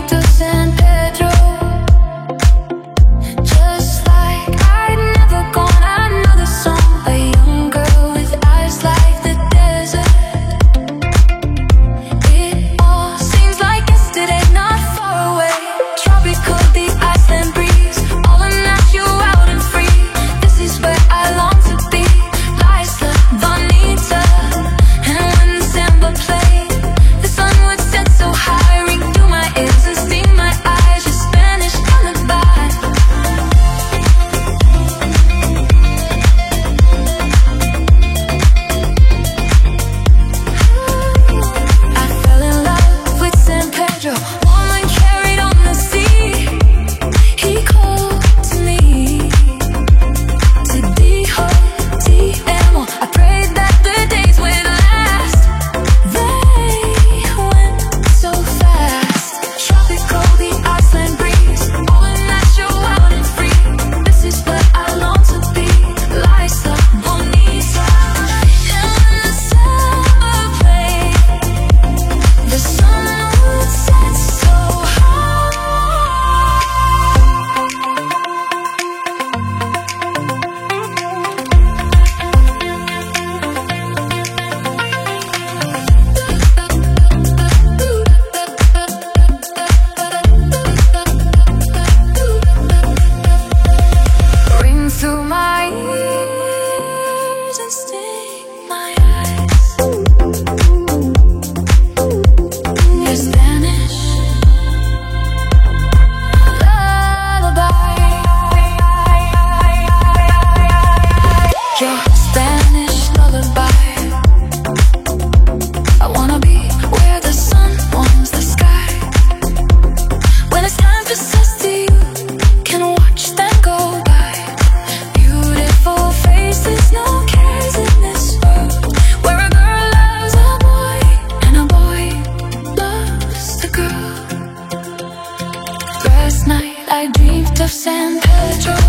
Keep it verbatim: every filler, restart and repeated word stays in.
to San Pedro, just like I'd never gone. I know the song, a young girl with eyes like the desert. It all seems like yesterday, not far away. Tropical, the Iceland breeze, all the night you out and free. This is where I long to be, La Isla Bonita. And when the samba played, the sun would set so high, ring through my ears and sting my eyes, your Spanish lullaby. I fell in love with San Pedro, woman carried on the sea. He called to me, te dijo, te amo. I prayed that the days would last. They went so fast. Tropical, the Iceland breeze, all the night you're wild and free. This is where I long to be, La Isla Bonita. And when the summer played, the sun would set so high. Ring through my ears and sting my eyes. Your Spanish lullaby. Your Spanish lullaby. I wanna be where the sun warms the sky. When it's time for us to you, can watch them go by. Beautiful faces, no cares in this world, where a girl loves a boy and a boy loves a girl. Last night I dreamed of San Pedro,